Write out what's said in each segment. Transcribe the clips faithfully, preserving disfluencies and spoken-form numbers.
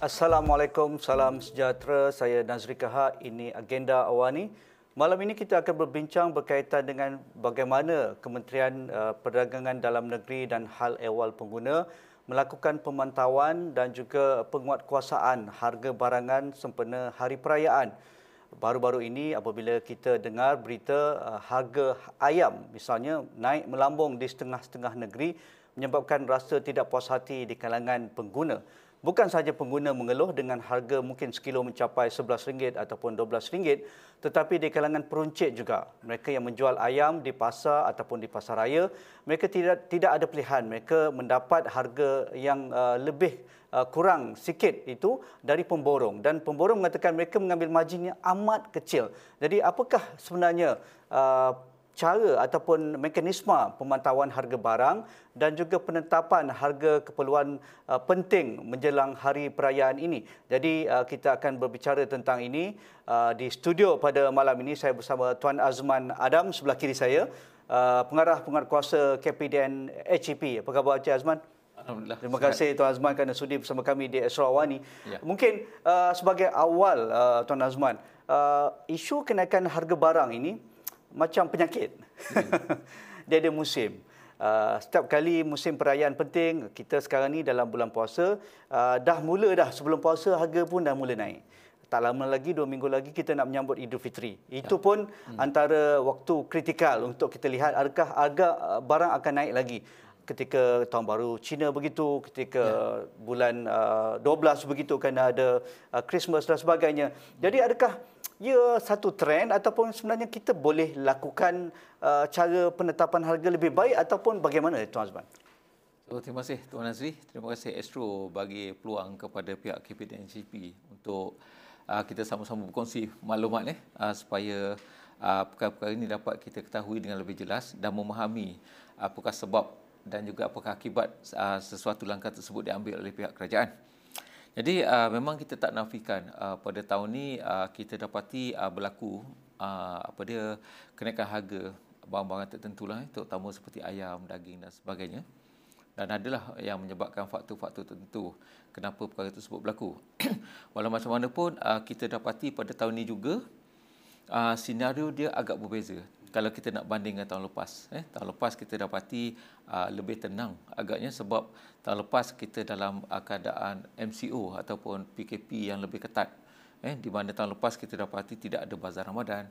Assalamualaikum, salam sejahtera. Saya Nazri Kahak. Ini Agenda Awani. Malam ini kita akan berbincang berkaitan dengan bagaimana Kementerian uh, Perdagangan Dalam Negeri dan Hal Ehwal Pengguna melakukan pemantauan dan juga penguatkuasaan harga barangan sempena Hari Perayaan. Baru-baru ini apabila kita dengar berita uh, harga ayam misalnya naik melambung di setengah-setengah negeri menyebabkan rasa tidak puas hati di kalangan pengguna. Bukan sahaja pengguna mengeluh dengan harga mungkin sekilo mencapai sebelas ringgit ataupun dua belas ringgit, tetapi di kalangan peruncit juga. Mereka yang menjual ayam di pasar ataupun di pasar raya, mereka tidak tidak ada pilihan. Mereka mendapat harga yang uh, lebih uh, kurang sikit itu dari pemborong. Dan pemborong mengatakan mereka mengambil margin yang amat kecil. Jadi apakah sebenarnya uh, cara ataupun mekanisme pemantauan harga barang dan juga penetapan harga keperluan uh, penting menjelang hari perayaan ini. Jadi uh, kita akan berbicara tentang ini uh, di studio pada malam ini. Saya bersama Tuan Azman Adam sebelah kiri saya, uh, pengarah penguatkuasa K P D N H E P. Apa khabar Encik Azman? Alhamdulillah. Terima kasih Tuan Azman kerana sudi bersama kami di Astro Awani. Ya. Mungkin uh, sebagai awal uh, Tuan Azman, uh, isu kenaikan harga barang ini macam penyakit. Hmm. Dia ada musim. Uh, setiap kali musim perayaan penting, kita sekarang ni dalam bulan puasa, uh, dah mula dah sebelum puasa harga pun dah mula naik. Tak lama lagi, dua minggu lagi kita nak menyambut Idul Fitri. Itu ya. pun hmm. antara waktu kritikal untuk kita lihat adakah harga barang akan naik lagi. Ketika tahun baru Cina begitu, ketika ya. bulan uh, dua belas begitu kerana ada uh, Christmas dan sebagainya. Jadi adakah ia satu trend ataupun sebenarnya kita boleh lakukan uh, cara penetapan harga lebih baik ataupun bagaimana Tuan Azman? So, terima kasih Tuan Nazri. Terima kasih Astro bagi peluang kepada pihak K P D N H E P untuk uh, kita sama-sama berkongsi maklumat eh, uh, supaya uh, perkara-perkara ini dapat kita ketahui dengan lebih jelas dan memahami apakah sebab dan juga apakah akibat uh, sesuatu langkah tersebut diambil oleh pihak kerajaan. Jadi uh, memang kita tak nafikan uh, pada tahun ini uh, kita dapati uh, berlaku uh, apa dia kenaikan harga barang-barang tertentu lah, terutama seperti ayam, daging dan sebagainya. Dan adalah yang menyebabkan faktor-faktor tertentu kenapa perkara tersebut berlaku. Walau macam mana pun uh, kita dapati pada tahun ini juga uh, senario dia agak berbeza. Kalau kita nak banding dengan tahun lepas, eh, tahun lepas kita dapati uh, lebih tenang agaknya sebab tahun lepas kita dalam uh, keadaan M C O ataupun P K P yang lebih ketat. Eh, di mana tahun lepas kita dapati tidak ada bazar Ramadan.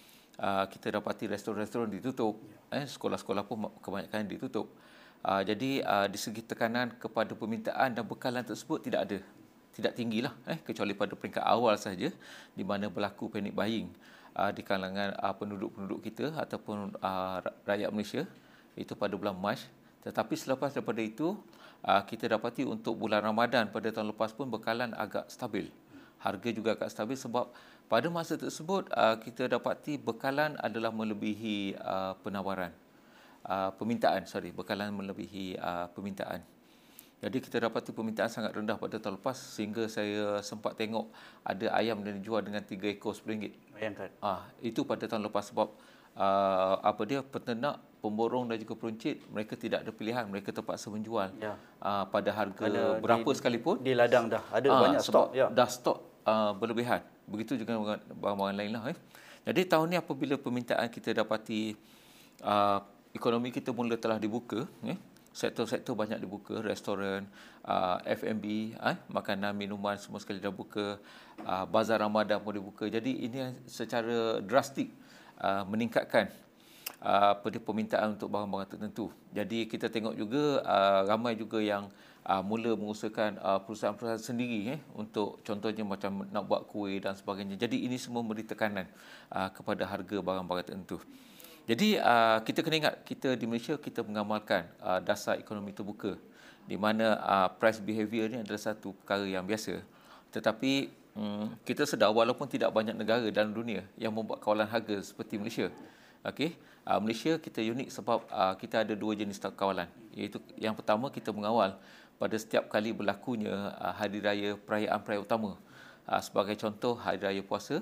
Uh, kita dapati restoran-restoran ditutup, eh, sekolah-sekolah pun kebanyakan ditutup. Uh, jadi uh, di segi tekanan kepada permintaan dan bekalan tersebut tidak ada. Tidak tinggilah, eh, kecuali pada peringkat awal saja di mana berlaku panic buying Uh, di kalangan uh, penduduk-penduduk kita ataupun uh, rakyat Malaysia itu pada bulan Mac. Tetapi selepas daripada itu uh, kita dapati untuk bulan Ramadan pada tahun lepas pun bekalan agak stabil. Harga juga agak stabil sebab pada masa tersebut uh, kita dapati bekalan adalah melebihi uh, penawaran. Uh, permintaan, sorry, bekalan melebihi uh, permintaan. Jadi kita dapati permintaan sangat rendah pada tahun lepas sehingga saya sempat tengok ada ayam yang dijual dengan tiga ekor sepuluh ringgit. Bayangkan. Ah, itu pada tahun lepas sebab uh, apa dia peternak, pemborong dan juga peruncit mereka tidak ada pilihan, mereka terpaksa menjual ya. uh, pada harga ada berapa di, sekalipun di ladang dah ada uh, banyak stok ya. Dah stok uh, berlebihan. Begitu juga barang-barang lain lah. Eh. Jadi tahun ni apabila permintaan kita dapati uh, ekonomi kita mula telah dibuka, eh, sektor-sektor banyak dibuka, restoran, uh, F and B, eh, makanan, minuman semua sekali dah buka, uh, bazar Ramadan pun dibuka. Jadi ini secara drastik uh, meningkatkan uh, permintaan untuk barang-barang tertentu. Jadi kita tengok juga uh, ramai juga yang uh, mula mengusahakan uh, perusahaan-perusahaan sendiri eh, untuk contohnya macam nak buat kuih dan sebagainya. Jadi ini semua memberi tekanan uh, kepada harga barang-barang tertentu. Jadi uh, kita kena ingat kita di Malaysia kita mengamalkan uh, dasar ekonomi terbuka di mana uh, price behaviour ni adalah satu perkara yang biasa. Tetapi um, kita sedar walaupun tidak banyak negara dalam dunia yang membuat kawalan harga seperti Malaysia. Okey, uh, Malaysia kita unik sebab uh, kita ada dua jenis kawalan. Iaitu yang pertama kita mengawal pada setiap kali berlakunya uh, hari raya perayaan-perayaan utama. Uh, sebagai contoh hari raya puasa,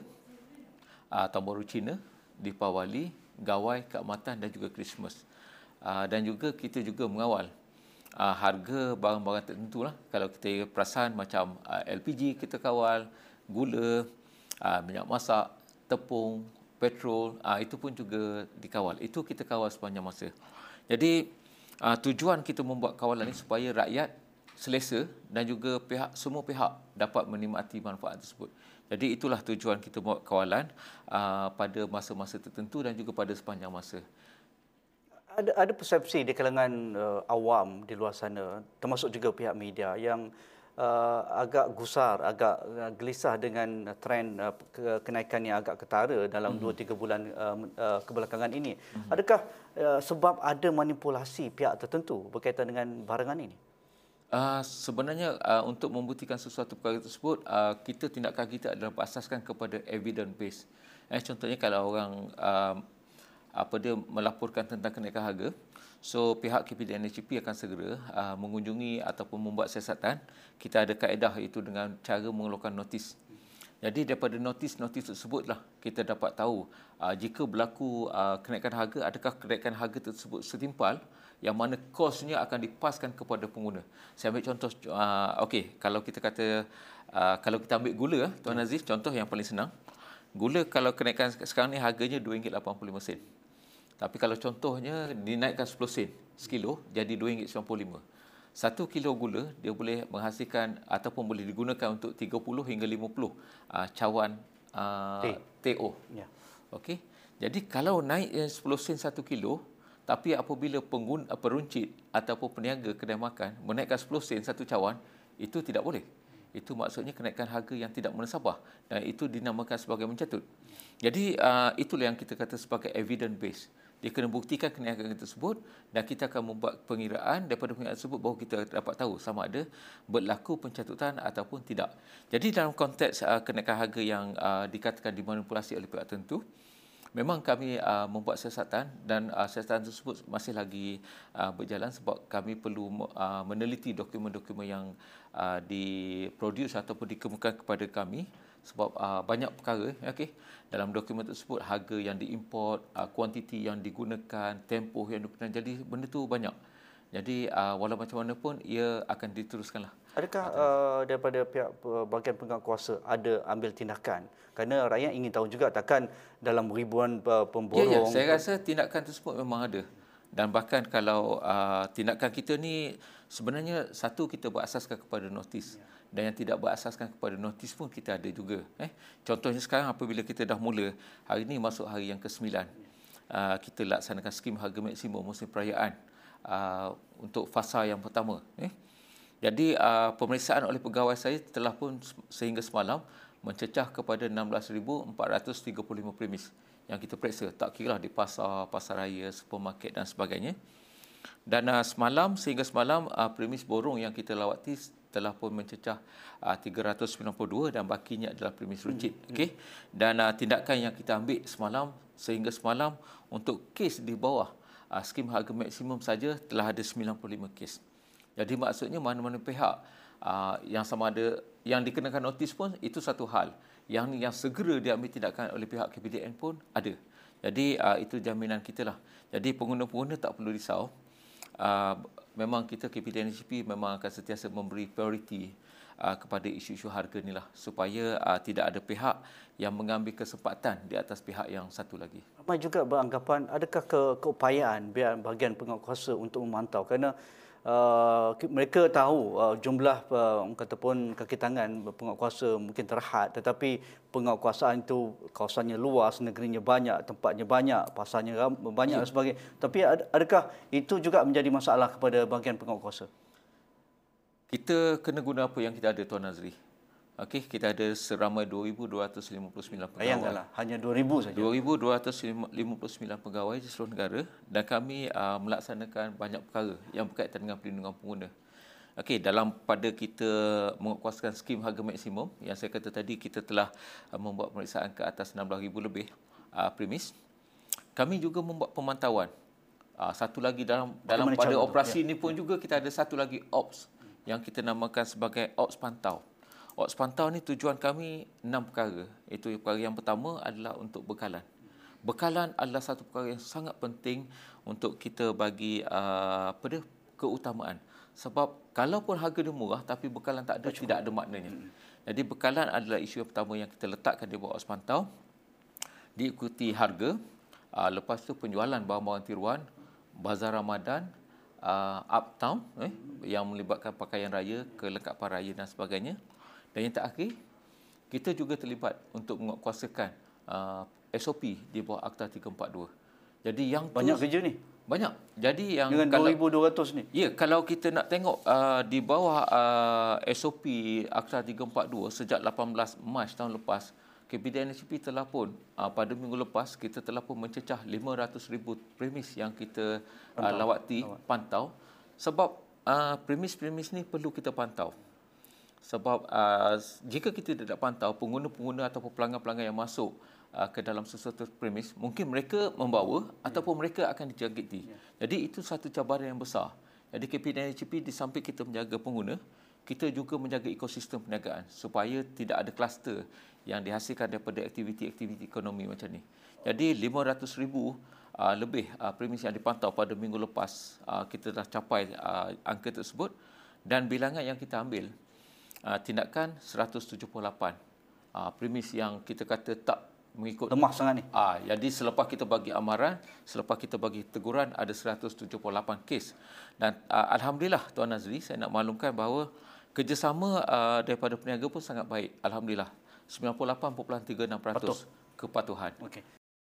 uh, Tahun Baru Cina, Deepawali, Gawai, Keamatan dan juga Christmas. Uh, dan juga kita juga mengawal uh, harga barang-barang tertentu lah. Kalau kita perasan macam uh, L P G kita kawal, gula, uh, minyak masak, tepung, petrol, uh, itu pun juga dikawal. Itu kita kawal sepanjang masa. Jadi uh, tujuan kita membuat kawalan ini supaya rakyat selesa dan juga pihak semua pihak dapat menikmati manfaat tersebut. Jadi itulah tujuan kita buat kawalan uh, pada masa-masa tertentu dan juga pada sepanjang masa. Ada ada persepsi di kalangan uh, awam di luar sana, termasuk juga pihak media yang uh, agak gusar, agak uh, gelisah dengan trend uh, kenaikan yang agak ketara dalam dua tiga bulan uh, uh, kebelakangan ini. Mm-hmm. Adakah uh, sebab ada manipulasi pihak tertentu berkaitan dengan barangan ini? Uh, sebenarnya uh, untuk membuktikan sesuatu perkara tersebut, uh, kita tindakan kita adalah berasaskan kepada evidence base. Eh, contohnya kalau orang uh, apa dia melaporkan tentang kenaikan harga, so pihak K P D N H P akan segera uh, mengunjungi ataupun membuat siasatan. Kita ada kaedah iaitu dengan cara mengeluarkan notis. Jadi daripada notis-notis tersebutlah kita dapat tahu uh, jika berlaku uh, kenaikan harga, adakah kenaikan harga tersebut setimpal yang mana kosnya akan dipaskan kepada pengguna. Saya ambil contoh, uh, okey, kalau kita kata, uh, kalau kita ambil gula, Tuan Aziz, contoh yang paling senang. Gula kalau kenaikan sekarang ni harganya dua ringgit lapan puluh lima sen. Tapi kalau contohnya dinaikkan sepuluh sen sekilo, jadi dua ringgit sembilan puluh lima. Satu kilo gula, dia boleh menghasilkan ataupun boleh digunakan untuk tiga puluh hingga lima puluh uh, cawan uh, T O. Ya. Okey. Jadi kalau naik sepuluh sen satu kilo, tapi apabila pengguna, peruncit ataupun peniaga kedai makan menaikkan sepuluh sen satu cawan, itu tidak boleh. Itu maksudnya kenaikan harga yang tidak munasabah dan itu dinamakan sebagai mencatut. Jadi uh, itulah yang kita kata sebagai evidence base. Dia kena buktikan kenaikan tersebut dan kita akan membuat pengiraan daripada pengiraan tersebut baru kita dapat tahu sama ada berlaku pencatutan ataupun tidak. Jadi dalam konteks uh, kenaikan harga yang uh, dikatakan dimanipulasi oleh pihak tertentu, memang kami uh, membuat siasatan dan uh, siasatan tersebut masih lagi uh, berjalan sebab kami perlu uh, meneliti dokumen-dokumen yang uh, diproduce ataupun dikemukakan kepada kami sebab uh, banyak perkara, okey, dalam dokumen tersebut harga yang diimport, uh, kuantiti yang digunakan, tempoh yang digunakan, jadi benda tu banyak. Jadi uh, walau macam mana pun ia akan diteruskanlah. Adakah uh, daripada pihak bahagian penguatkuasa ada ambil tindakan? Kerana rakyat ingin tahu juga, takkan dalam ribuan uh, pemborong. Ya, ya, saya rasa tindakan tersebut memang ada. Dan bahkan kalau uh, tindakan kita ni sebenarnya satu kita berasaskan kepada notis. Ya. Dan yang tidak berasaskan kepada notis pun kita ada juga. Eh? Contohnya sekarang apabila kita dah mula, hari ini masuk hari yang kesembilan, uh, kita laksanakan skim harga maksimum musim perayaan uh, untuk fasa yang pertama. Eh? Jadi uh, pemeriksaan oleh pegawai saya telah pun sehingga semalam mencecah kepada enam belas ribu empat ratus tiga puluh lima premis yang kita periksa. Tak kira di pasar, pasar raya, supermarket dan sebagainya. Dan uh, semalam, sehingga semalam, uh, premis borong yang kita lawati telah pun mencecah uh, tiga ratus sembilan puluh dua dan bakinya adalah premis runcit. Hmm. Okay? Dan uh, tindakan yang kita ambil semalam, sehingga semalam untuk kes di bawah uh, skim harga maksimum saja telah ada sembilan puluh lima kes. Jadi maksudnya mana-mana pihak uh, yang sama ada yang dikenakan notis pun itu satu hal. Yang yang segera diambil tindakan oleh pihak K P D N pun ada. Jadi uh, itu jaminan kita lah. Jadi pengguna-pengguna tak perlu risau. Uh, memang kita K P D N H P memang akan sentiasa memberi prioriti uh, kepada isu-isu harga inilah supaya uh, tidak ada pihak yang mengambil kesempatan di atas pihak yang satu lagi. Ramai juga beranggapan adakah ke, keupayaan bahagian penguatkuasa untuk memantau, kerana Uh, mereka tahu uh, jumlah uh, kata pun kaki tangan penguatkuasa mungkin terhad, tetapi penguatkuasaan itu kawasannya luas, negerinya banyak, tempatnya banyak, pasarnya banyak, ya, dan sebagainya. Tapi adakah itu juga menjadi masalah kepada bahagian penguatkuasa? Kita kena guna apa yang kita ada, Tuan Nazri. Okey, kita ada seramai dua ribu dua ratus lima puluh sembilan pegawai. Bayangkanlah, hanya dua ribu saja. dua ribu dua ratus lima puluh sembilan pegawai di seluruh negara dan kami uh, melaksanakan banyak perkara yang berkaitan dengan perlindungan pengguna. Okey, dalam pada kita menguatkuasakan skim harga maksimum yang saya kata tadi, kita telah uh, membuat pemeriksaan ke atas enam belas ribu lebih uh, premis. Kami juga membuat pemantauan. Uh, satu lagi dalam dalam pada operasi ini pun ya. Juga kita ada satu lagi ops yang kita namakan sebagai ops pantau. Ops pantau ni tujuan kami enam perkara. Itu perkara yang pertama adalah untuk bekalan. Bekalan adalah satu perkara yang sangat penting untuk kita bagi uh, apa dia, keutamaan. Sebab kalaupun harga dia murah tapi bekalan tak ada, tidak ada maknanya. Jadi bekalan adalah isu yang pertama yang kita letakkan di bawah awas pantau. Diikuti harga, uh, lepas tu penjualan barang-barang tiruan, bazar Ramadan, uh, uptown eh, yang melibatkan pakaian raya, kelengkapan raya dan sebagainya. Dan yang terakhir, kita juga terlibat untuk menguatkuasakan uh, S O P di bawah Akta tiga empat dua. Jadi yang banyak tu, kerja ni. Banyak. Jadi yang dengan kalau, dua ribu dua ratus ni. Ya, kalau kita nak tengok uh, di bawah uh, S O P Akta tiga empat dua sejak lapan belas Mac tahun lepas, K P D N H P telah pun uh, pada minggu lepas kita telah pun mencecah lima ratus ribu premis yang kita uh, lawati, Lawat. pantau. Sebab uh, premis-premis ni perlu kita pantau. Sebab uh, jika kita tidak pantau, pengguna-pengguna ataupun pelanggan-pelanggan yang masuk uh, ke dalam sesuatu premis, mungkin mereka membawa ya. ataupun mereka akan dijangkiti. Ya. Jadi itu satu cabaran yang besar. Jadi K P D N H P di samping kita menjaga pengguna, kita juga menjaga ekosistem perniagaan supaya tidak ada kluster yang dihasilkan daripada aktiviti-aktiviti ekonomi macam ni. Jadi lima ratus ribu uh, lebih uh, premis yang dipantau pada minggu lepas, uh, kita dah capai uh, angka tersebut, dan bilangan yang kita ambil, Uh, tindakan seratus tujuh puluh lapan uh, premis yang kita kata tak mengikut, lemah sangat ni. Uh, jadi selepas kita bagi amaran, selepas kita bagi teguran, ada seratus tujuh puluh lapan kes. Dan uh, Alhamdulillah Tuan Nazri, saya nak maklumkan bahawa kerjasama uh, daripada peniaga pun sangat baik. Alhamdulillah, sembilan puluh lapan perpuluhan tiga enam peratus kepatuhan. Okey.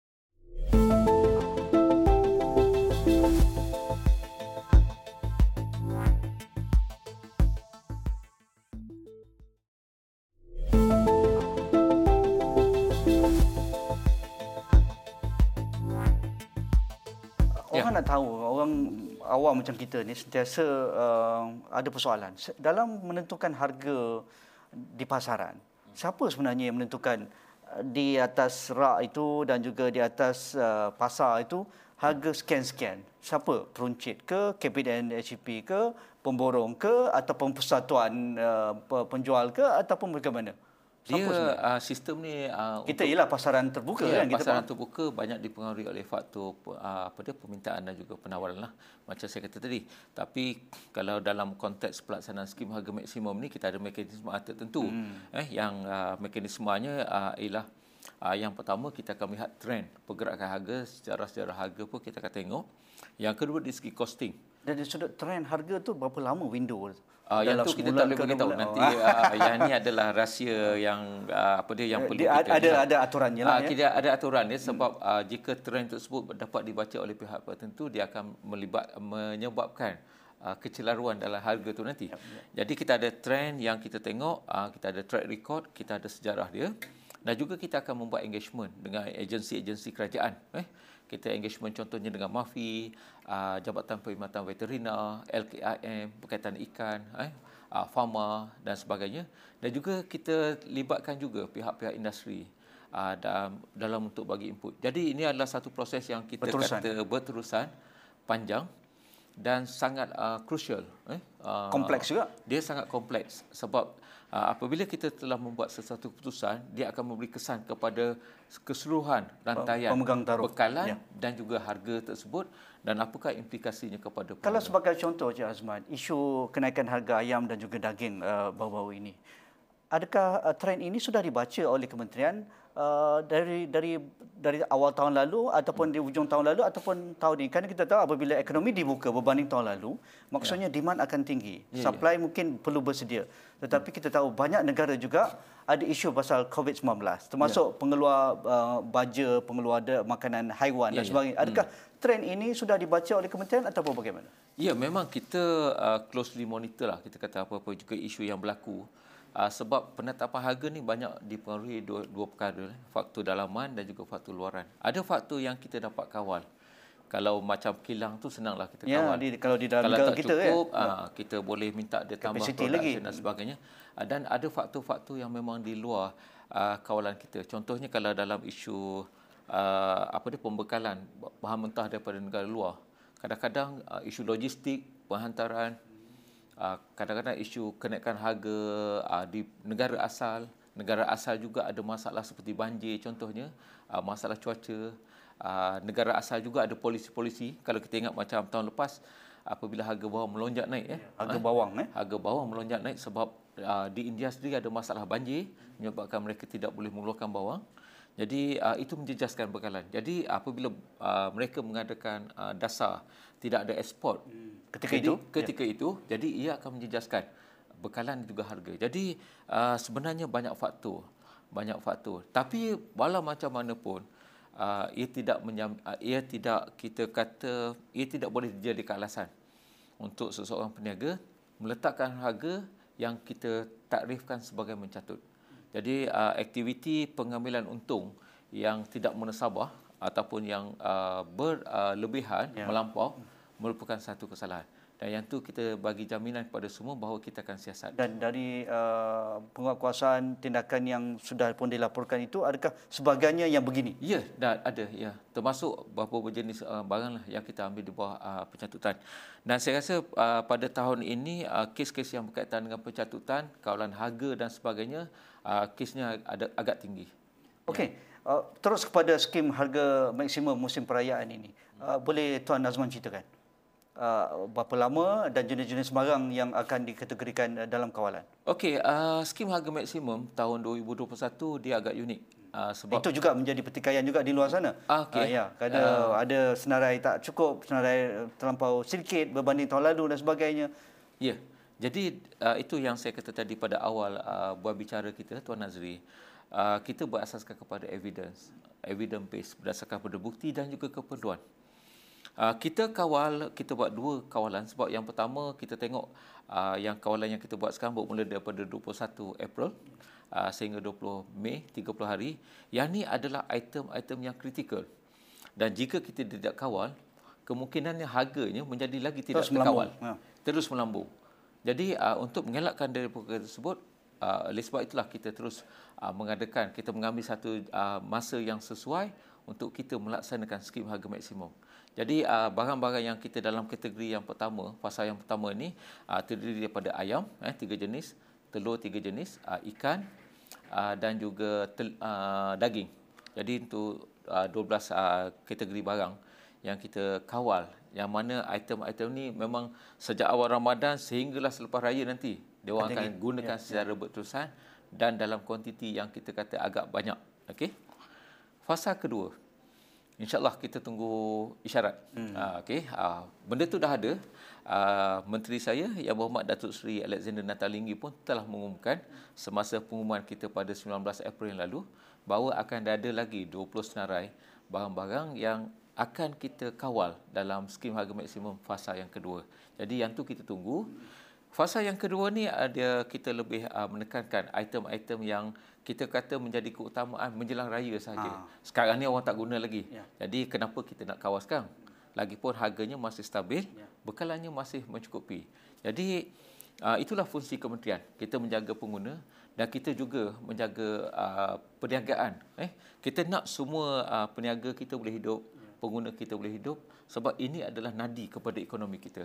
Orang nak tahu, orang awam macam kita ni sentiasa uh, ada persoalan dalam menentukan harga di pasaran. Siapa sebenarnya yang menentukan uh, di atas rak itu dan juga di atas uh, pasar itu harga sekian-sekian? Siapa? Peruncit ke, K P D N H P ke, pemborong ke, ataupun persatuan uh, penjual ke, ataupun bagaimana? Dia uh, sistem ni uh, kita ialah pasaran terbuka ya, kan, kita pasaran faham. terbuka banyak dipengaruhi oleh faktor uh, apa dia permintaan dan juga penawaran lah, macam saya kata tadi. Tapi kalau dalam konteks pelaksanaan skim harga maksimum ni, kita ada mekanisme tertentu hmm. eh yang uh, mekanismenya uh, ialah uh, yang pertama, kita akan melihat trend pergerakan harga, sejarah-sejarah harga pun kita akan tengok. Yang kedua, dari segi costing. Dan dari sudut trend harga tu berapa lama window? Uh, yang tu kita tak boleh beritahu nanti. Uh, yang ni adalah rahsia yang uh, apa dia yang perlu dia kita ada lihat. ada aturannya lah. Uh, ya. Kita ada aturan dia sebab hmm. uh, jika trend tersebut dapat dibaca oleh pihak tertentu, dia akan melibat menyebabkan uh, kecelaruan dalam harga tu nanti. Yep, yep. Jadi kita ada trend yang kita tengok, uh, kita ada track record, kita ada sejarah dia, dan juga kita akan membuat engagement dengan agensi-agensi kerajaan. Eh? Kita engagement contohnya dengan MAFI, uh, Jabatan Perkhidmatan Veterina, L K I M berkaitan ikan, eh, uh, Pharma dan sebagainya. Dan juga kita libatkan juga pihak-pihak industri uh, dalam, dalam untuk bagi input. Jadi ini adalah satu proses yang kita berterusan. kata berterusan, panjang dan sangat uh, crucial. Eh? Uh, kompleks juga. Dia sangat kompleks sebab Uh, apabila kita telah membuat sesuatu keputusan, dia akan memberi kesan kepada keseluruhan rantaian pemegang taruh, bekalan ya. dan juga harga tersebut, dan apakah implikasinya kepada pengguna. Kalau sebagai contoh, Cik Azman, isu kenaikan harga ayam dan juga daging uh, baru-baru ini, adakah uh, trend ini sudah dibaca oleh kementerian uh, dari dari dari awal tahun lalu ataupun di hujung tahun lalu ataupun tahun ini? Kerana kita tahu apabila ekonomi dibuka berbanding tahun lalu, maksudnya ya. demand akan tinggi, ya, supply ya. mungkin perlu bersedia. Tetapi kita tahu banyak negara juga ada isu pasal covid sembilan belas, termasuk ya. pengeluar uh, baja, pengeluar makanan haiwan ya, dan sebagainya. Ya. Adakah hmm. trend ini sudah dibaca oleh kementerian ataupun bagaimana? Ya, memang kita uh, closely monitor lah, kita kata apa-apa juga isu yang berlaku. Uh, sebab penetapan harga ni banyak dipengaruhi dua, dua perkara, faktor dalaman dan juga faktor luaran. Ada faktor yang kita dapat kawal. Kalau macam kilang tu senanglah kita ya, kawal. Di, kalau di dalam kalau tak kita cukup, ya. uh, kita boleh minta dia tambah production lagi. dan sebagainya. Uh, dan ada faktor-faktor yang memang di luar uh, kawalan kita. Contohnya kalau dalam isu uh, apa dia pembekalan bahan mentah daripada negara luar. Kadang-kadang uh, isu logistik, penghantaran, Uh, kadang-kadang isu kenaikan harga uh, di negara asal. Negara asal juga ada masalah seperti banjir contohnya, uh, masalah cuaca. Uh, negara asal juga ada polisi-polisi. Kalau kita ingat macam tahun lepas, apabila harga bawang melonjak naik. Eh. Harga bawang. Eh? Harga bawang melonjak naik sebab uh, di India sendiri ada masalah banjir menyebabkan mereka tidak boleh mengeluarkan bawang. Jadi uh, itu menjejaskan bekalan. Jadi apabila uh, mereka mengadakan uh, dasar tidak ada ekspor ketika jadi, itu ketika ya. itu jadi ia akan menjejaskan bekalan juga harga. Jadi uh, sebenarnya banyak faktor, banyak faktor. Tapi walau macam mana pun uh, ia tidak menyam, uh, ia tidak kita kata ia tidak boleh dijadikan alasan untuk seseorang peniaga meletakkan harga yang kita takrifkan sebagai mencatut. Jadi uh, aktiviti pengambilan untung yang tidak munasabah ataupun yang uh, berlebihan uh, ya. melampau merupakan satu kesalahan. Dan yang tu kita bagi jaminan kepada semua bahawa kita akan siasat. Dan dari uh, penguatkuasaan tindakan yang sudah pun dilaporkan itu, adakah sebagainya yang begini? Ya, dah ada. Ya, termasuk beberapa jenis uh, barang lah yang kita ambil di bawah uh, pencatutan. Dan saya rasa uh, pada tahun ini uh, kes-kes yang berkaitan dengan pencatutan, kawalan harga dan sebagainya, uh, kesnya ada agak tinggi. Okey, ya. uh, terus kepada skim harga maksimum musim perayaan ini, uh, boleh Tuan Azman ceritakan? Uh, berapa lama dan jenis-jenis barang yang akan dikategorikan uh, dalam kawalan? Okey, uh, skim harga maksimum tahun dua ribu dua puluh satu dia agak unik. Uh, sebab itu juga menjadi pertikaian juga di luar sana. Okay. Uh, ya, ada uh, ada senarai tak cukup, senarai terlampau sedikit berbanding tahun lalu dan sebagainya. Ya. Jadi uh, itu yang saya kata tadi pada awal uh, buat bicara kita, Tuan Nazri. Uh, kita berasaskan kepada evidence, evidence based berdasarkan pada bukti dan juga keperluan. Uh, kita kawal, kita buat dua kawalan sebab yang pertama kita tengok uh, yang kawalan yang kita buat sekarang bermula daripada dua puluh satu April uh, sehingga dua puluh Mei, tiga puluh hari. Yang ni adalah item-item yang kritikal. Dan jika kita tidak kawal, kemungkinannya harganya menjadi lagi tidak terus terkawal. Ya. Terus melambung. Jadi uh, untuk mengelakkan dari perkara tersebut, uh, oleh sebab itulah kita terus uh, mengadakan, kita mengambil satu uh, masa yang sesuai untuk kita melaksanakan skim harga maksimum. Jadi uh, barang-barang yang kita dalam kategori yang pertama, fasa yang pertama ini uh, terdiri daripada ayam, eh, tiga jenis, telur tiga jenis, uh, ikan uh, dan juga tel, uh, daging. Jadi untuk uh, dua belas uh, kategori barang yang kita kawal, yang mana item-item ni memang sejak awal Ramadan sehinggalah selepas raya nanti dia orang akan gunakan ya, secara ya. berterusan dan dalam kuantiti yang kita kata agak banyak. Okey. Fasa kedua, InsyaAllah kita tunggu isyarat. Hmm. Uh, okay. uh, benda tu dah ada. Uh, Menteri saya Yang Berhormat Datuk Seri Alexander Nathalinggi pun telah mengumumkan semasa pengumuman kita pada sembilan belas April yang lalu bahawa akan ada lagi dua puluh senarai barang-barang yang akan kita kawal dalam skim harga maksimum fasa yang kedua. Jadi yang tu kita tunggu. Fasa yang kedua ni ada kita lebih uh, menekankan item-item yang kita kata menjadi keutamaan menjelang raya saja. Ha. Sekarang ni orang tak guna lagi. Ya. Jadi kenapa kita nak kawal sekarang? Lagipun harganya masih stabil, ya. bekalannya masih mencukupi. Jadi uh, itulah fungsi kementerian. Kita menjaga pengguna dan kita juga menjaga uh, perniagaan. Eh, kita nak semua uh, peniaga kita boleh hidup, ya. pengguna kita boleh hidup sebab ini adalah nadi kepada ekonomi kita.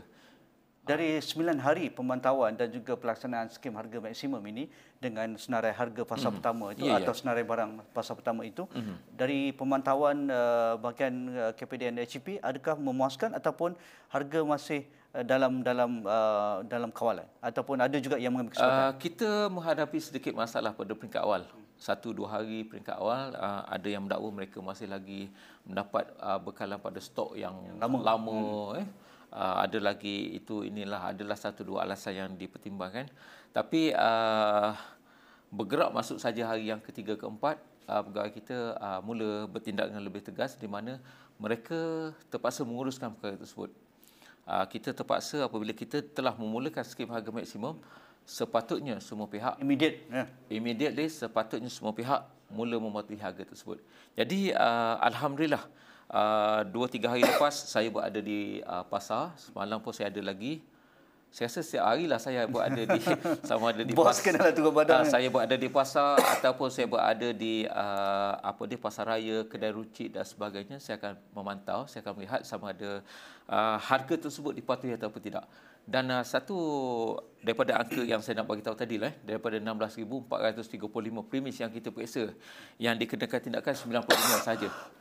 Dari sembilan hari pemantauan dan juga pelaksanaan skim harga maksimum ini dengan senarai harga fasa mm-hmm. pertama itu yeah, atau yeah. senarai barang fasa pertama itu, mm-hmm. dari pemantauan uh, bahagian uh, K P D N H E P, adakah memuaskan ataupun harga masih uh, dalam dalam uh, dalam kawalan ataupun ada juga yang mengambil kesempatan? Uh, kita menghadapi sedikit masalah pada peringkat awal. Satu dua hari peringkat awal uh, ada yang mendakwa mereka masih lagi mendapat uh, bekalan pada stok yang lama, lama hmm. eh Uh, ada lagi itu inilah adalah satu dua alasan yang dipertimbangkan, tapi uh, bergerak masuk saja hari yang ketiga keempat uh, pegawai kita uh, mula bertindak dengan lebih tegas di mana mereka terpaksa menguruskan perkara tersebut. Uh, kita terpaksa apabila kita telah memulakan skim harga maksimum, sepatutnya semua pihak immediate yeah. immediately sepatutnya semua pihak mula mematuhi harga tersebut. Jadi uh, alhamdulillah Uh, dua tiga hari lepas saya berada di uh, pasar. Semalam pun saya ada lagi. Saya rasa setiap harilah saya berada di sama ada di bos kenalah turun badan. Uh, saya berada di pasar ataupun saya berada di uh, apa dia pasar raya, kedai runcit dan sebagainya. Saya akan memantau, saya akan melihat sama ada uh, harga tersebut dipatuhi ataupun tidak. Dan uh, satu daripada angka yang saya nak bagi tahu tadi lah, eh, daripada enam belas ribu empat ratus tiga puluh lima premis yang kita periksa, yang dikenakan tindakan sembilan puluh lima saja.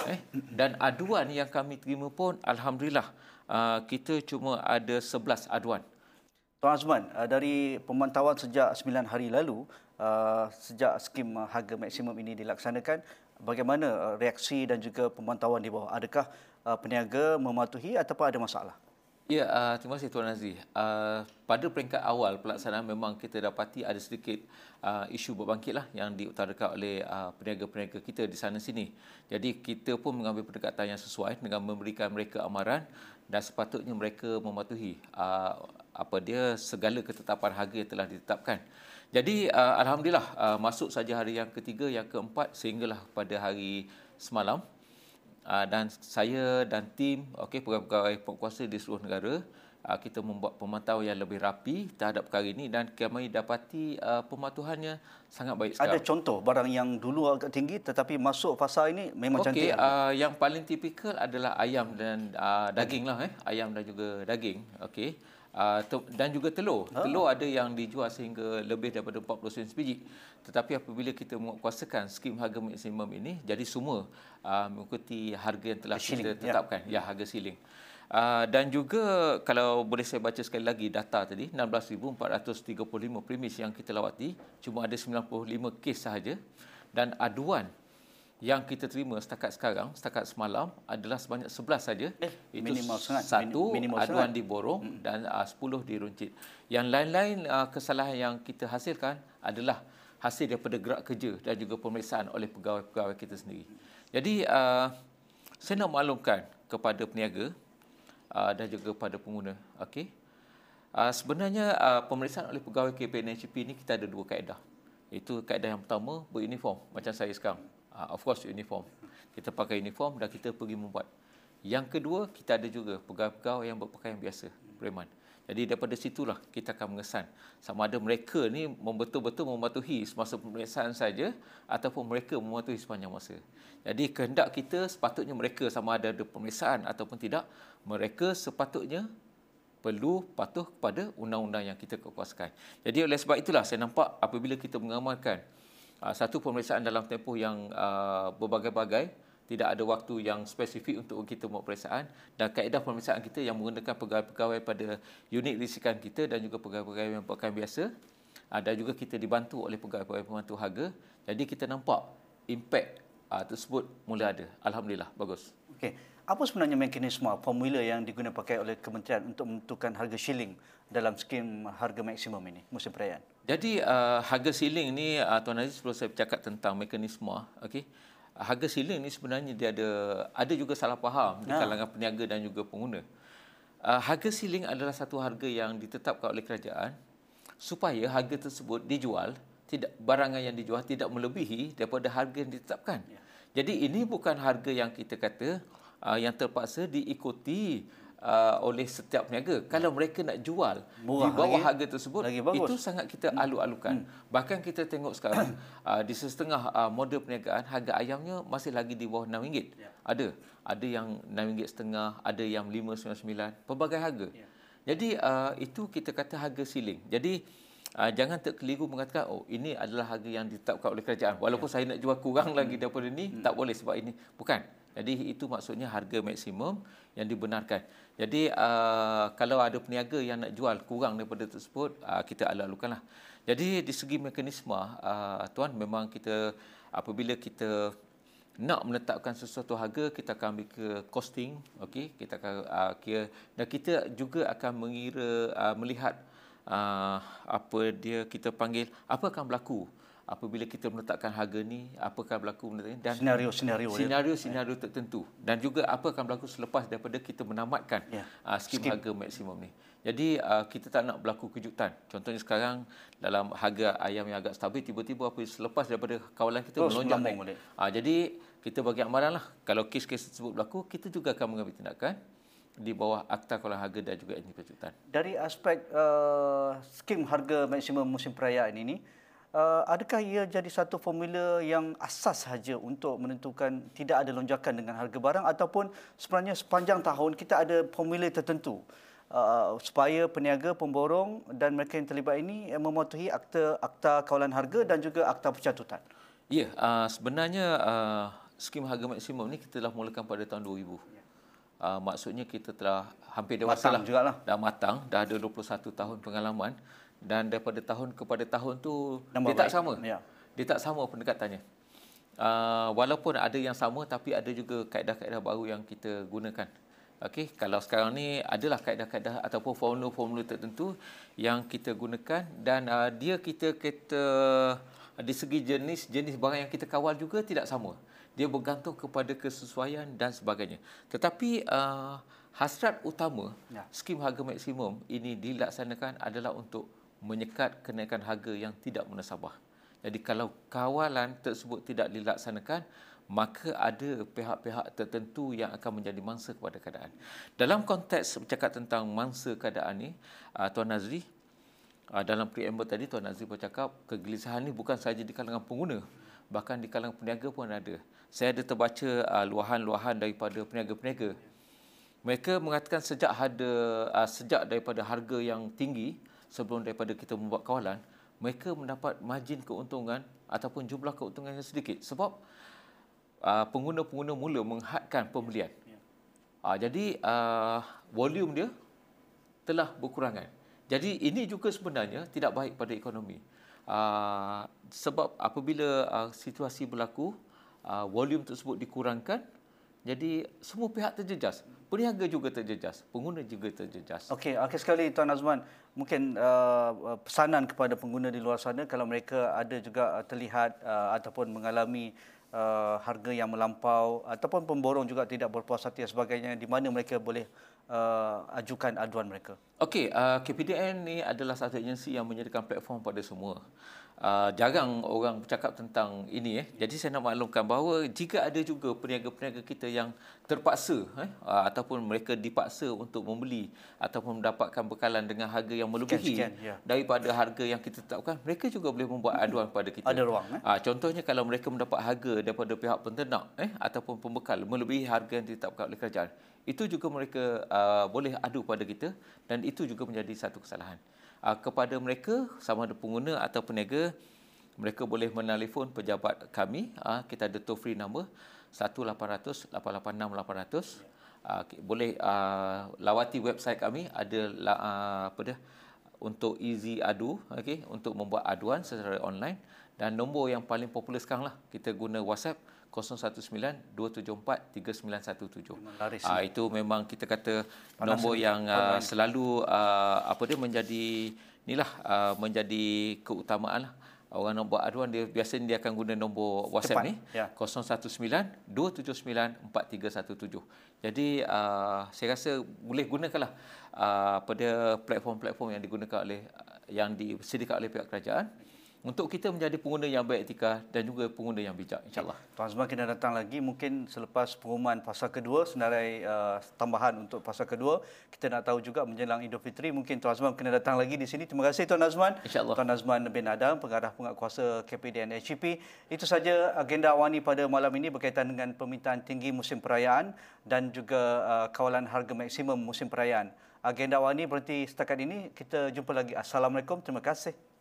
Eh. Dan aduan yang kami terima pun alhamdulillah uh, kita cuma ada sebelas aduan. Tuan Azman, uh, dari pemantauan sejak sembilan hari lalu, uh, sejak skim uh, harga maksimum ini dilaksanakan, bagaimana uh, reaksi dan juga pemantauan di bawah? Adakah uh, peniaga mematuhi ataupun ada masalah? Ya, uh, terima kasih Tuan Nazri. Uh, pada peringkat awal pelaksanaan memang kita dapati ada sedikit uh, isu berbangkitlah yang diutarakan oleh uh, peniaga-peniaga kita di sana sini. Jadi kita pun mengambil pendekatan yang sesuai dengan memberikan mereka amaran dan sepatutnya mereka mematuhi uh, apa dia segala ketetapan harga yang telah ditetapkan. Jadi uh, alhamdulillah uh, masuk saja hari yang ketiga, yang keempat sehinggalah pada hari semalam. Uh, dan saya dan tim okey pegawai-pegawai penguasa di seluruh negara uh, kita membuat pemantauan yang lebih rapi terhadap perkara ini dan kami dapati uh, pematuhannya sangat baik sekarang. Ada contoh barang yang dulu agak tinggi tetapi masuk fasa ini memang okay, cantik. Uh, yang paling tipikal adalah ayam dan uh, daging lah eh ayam dan juga daging. Okey. Uh, dan juga telur. Ha. Telur ada yang dijual sehingga lebih daripada empat puluh sen sebiji. Tetapi apabila kita menguasakan skim harga maksimum ini, jadi semua uh, mengikuti harga yang telah kita tetapkan. Ya, ya harga siling. Uh, dan juga kalau boleh saya baca sekali lagi data tadi, enam belas ribu empat ratus tiga puluh lima premis yang kita lawati, cuma ada sembilan puluh lima kes sahaja. Dan aduan yang kita terima setakat sekarang, setakat semalam adalah sebanyak sebelas saja. Eh, itu minimal sangat. satu minimal aduan sangat. diborong hmm. dan uh, sepuluh diruncit. Yang lain-lain uh, kesalahan yang kita hasilkan adalah hasil daripada gerak kerja dan juga pemeriksaan oleh pegawai-pegawai kita sendiri. Jadi uh, saya nak maklumkan kepada peniaga uh, dan juga kepada pengguna. Okey. Uh, sebenarnya uh, pemeriksaan oleh pegawai K P D N C P ini kita ada dua kaedah. Itu kaedah yang pertama beruniform macam saya sekarang. Uh, of course uniform. Kita pakai uniform dan kita pergi membuat. Yang kedua, kita ada juga pegawai-pegawai yang berpakaian biasa, preman. Jadi daripada situlah kita akan mengesan sama ada mereka ni betul-betul mematuhi semasa pemeriksaan saja ataupun mereka mematuhi sepanjang masa. Jadi kehendak kita sepatutnya mereka sama ada ada pemeriksaan ataupun tidak, mereka sepatutnya perlu patuh kepada undang-undang yang kita kekuaskan. Jadi oleh sebab itulah saya nampak apabila kita mengamalkan Uh, satu pemeriksaan dalam tempoh yang uh, berbagai-bagai, tidak ada waktu yang spesifik untuk kita buat pemeriksaan, dan kaedah pemeriksaan kita yang menggunakan pegawai-pegawai pada unit risikan kita dan juga pegawai-pegawai yang pakaian biasa, uh, dan juga kita dibantu oleh pegawai-pegawai pemantau harga. Jadi kita nampak impak uh, tersebut mula ada. Alhamdulillah, bagus. Okey. Apa sebenarnya mekanisme formula yang digunakan pakai oleh kementerian untuk menentukan harga shilling dalam skim harga maksimum ini musim perayaan? Jadi uh, harga siling ni uh, Tuan Aziz, sebelum saya bercakap tentang mekanisme, okey. Uh, harga siling ni sebenarnya dia ada ada juga salah faham di kalangan peniaga dan juga pengguna. Uh, harga siling adalah satu harga yang ditetapkan oleh kerajaan supaya harga tersebut dijual, tidak barangan yang dijual tidak melebihi daripada harga yang ditetapkan. Ya. Jadi ini bukan harga yang kita kata uh, yang terpaksa diikuti Uh, oleh setiap peniaga. Kalau mereka nak jual murah di bawah lagi, harga tersebut, itu sangat kita alu-alukan. Hmm. Bahkan kita tengok sekarang uh, di setengah uh, model perniagaan harga ayamnya masih lagi di bawah enam ringgit. Ya. Ada, ada yang enam ringgit setengah, ada yang lima sembilan sembilan, pelbagai harga. Ya. Jadi uh, itu kita kata harga siling. Jadi uh, jangan terkeliru mengatakan oh ini adalah harga yang ditetapkan oleh kerajaan. Walaupun ya. saya nak jual kurang hmm. lagi daripada ini, hmm. tak boleh sebab ini. Bukan. Jadi itu maksudnya harga maksimum yang dibenarkan. Jadi uh, kalau ada peniaga yang nak jual kurang daripada tersebut, uh, kita alu-alukanlah. Jadi di segi mekanisme, uh, Tuan, memang kita apabila kita nak menetapkan sesuatu harga, kita akan ambil ke costing, okey, kita akan uh, kira, dan kita juga akan mengira uh, melihat uh, apa dia kita panggil apa akan berlaku apabila kita meletakkan harga ni, apa akan berlaku dan senario-senario senario-senario tertentu, dan juga apa akan berlaku selepas daripada kita menamatkan ya. uh, skim, skim harga maksimum ni. Jadi uh, kita tak nak berlaku kejutan. Contohnya sekarang dalam harga ayam yang agak stabil, tiba-tiba apa selepas daripada kawalan kita oh, melonjak naik. Uh, jadi kita bagi amaran lah, kalau kes-kes tersebut berlaku, kita juga akan mengambil tindakan di bawah Akta Kawalan Harga dan juga Etnik Kejutan. Dari aspek uh, skim harga maksimum musim perayaan ini, Uh, adakah ia jadi satu formula yang asas sahaja untuk menentukan tidak ada lonjakan dengan harga barang, ataupun sebenarnya sepanjang tahun kita ada formula tertentu uh, supaya peniaga, pemborong dan mereka yang terlibat ini mematuhi akta akta kawalan harga dan juga akta pencatutan? Ya, uh, sebenarnya uh, skim harga maksimum ni kita telah mulakan pada tahun dua ribu. Uh, maksudnya kita telah hampir dewasa lah, jugalah. dah matang, dah ada dua puluh satu tahun pengalaman, dan daripada tahun kepada tahun tu Nombor dia tak baik. sama. Ya. Dia tak sama pendekatannya. Uh, walaupun ada yang sama, tapi ada juga kaedah-kaedah baru yang kita gunakan. Okey, kalau sekarang ni adalah kaedah-kaedah ataupun formula-formula tertentu yang kita gunakan, dan uh, dia kita kita dari segi jenis-jenis barang yang kita kawal juga tidak sama. Dia bergantung kepada kesesuaian dan sebagainya. Tetapi uh, hasrat utama ya. skim harga maksimum ini dilaksanakan adalah untuk menyekat kenaikan harga yang tidak munasabah. Jadi kalau kawalan tersebut tidak dilaksanakan, maka ada pihak-pihak tertentu yang akan menjadi mangsa kepada keadaan. Dalam konteks bercakap tentang mangsa keadaan ni, uh, Tuan Nazri, uh, dalam preamble tadi Tuan Nazri bercakap kegelisahan ni bukan sahaja di kalangan pengguna, bahkan di kalangan peniaga pun ada. Saya ada terbaca uh, luahan-luahan daripada peniaga-peniaga. Mereka mengatakan sejak ada uh, sejak daripada harga yang tinggi sebelum daripada kita membuat kawalan, mereka mendapat margin keuntungan ataupun jumlah keuntungan yang sedikit sebab uh, pengguna-pengguna mula menghadkan pembelian. Uh, jadi uh, volume dia telah berkurangan. Jadi ini juga sebenarnya tidak baik pada ekonomi. Uh, sebab apabila uh, situasi berlaku, uh, volume tersebut dikurangkan, jadi semua pihak terjejas. Peniaga juga terjejas, pengguna juga terjejas. Okey, akhir sekali Tuan Azman, mungkin uh, pesanan kepada pengguna di luar sana kalau mereka ada juga uh, terlihat uh, ataupun mengalami uh, harga yang melampau ataupun pemborong juga tidak berpuas hati dan sebagainya, di mana mereka boleh uh, ajukan aduan mereka. Okey, uh, K P D N ni adalah satu agensi yang menyediakan platform pada semua. Uh, jarang orang bercakap tentang ini. Eh. Jadi saya nak maklumkan bahawa jika ada juga peniaga-peniaga kita yang terpaksa eh, uh, ataupun mereka dipaksa untuk membeli ataupun mendapatkan bekalan dengan harga yang melebihi sekian, sekian, ya. daripada harga yang kita tetapkan, mereka juga boleh membuat aduan kepada kita. Ada ruang. Eh? Uh, contohnya kalau mereka mendapat harga daripada pihak penternak eh, ataupun pembekal melebihi harga yang ditetapkan oleh kerajaan, itu juga mereka uh, boleh adu pada kita, dan itu juga menjadi satu kesalahan. Uh, kepada mereka, sama ada pengguna atau peniaga, mereka boleh menelefon pejabat kami. Uh, kita ada toll free number satu lapan kosong kosong lapan lapan enam lapan kosong kosong. Uh, boleh uh, lawati website kami, ada uh, apa dia, untuk easy adu, okay, untuk membuat aduan secara online. Dan nombor yang paling popular sekarang lah, kita guna WhatsApp kosong satu sembilan dua tujuh empat tiga sembilan satu tujuh. Ah, itu memang kita kata nombor Panas yang uh, selalu uh, apa dia menjadi inilah uh, menjadi keutamaan lah. Orang nak buat aduan, dia biasanya dia akan guna nombor WhatsApp Cepat, ni ya. kosong satu sembilan dua tujuh sembilan empat tiga satu tujuh. Jadi uh, saya rasa boleh gunakanlah uh, pada platform-platform yang digunakan oleh yang disediakan oleh pihak kerajaan untuk kita menjadi pengguna yang beretika dan juga pengguna yang bijak, insyaAllah. Tuan Azman kena datang lagi mungkin selepas pengumuman fasa kedua, senarai uh, tambahan untuk fasa kedua. Kita nak tahu juga menjelang Idul Fitri, mungkin Tuan Azman kena datang lagi di sini. Terima kasih Tuan Azman. InsyaAllah. Tuan Azman bin Adam, pengarah penguatkuasa K P D N H E P. Itu saja agenda awani pada malam ini berkaitan dengan permintaan tinggi musim perayaan dan juga uh, kawalan harga maksimum musim perayaan. Agenda awani berhenti setakat ini. Kita jumpa lagi. Assalamualaikum. Terima kasih.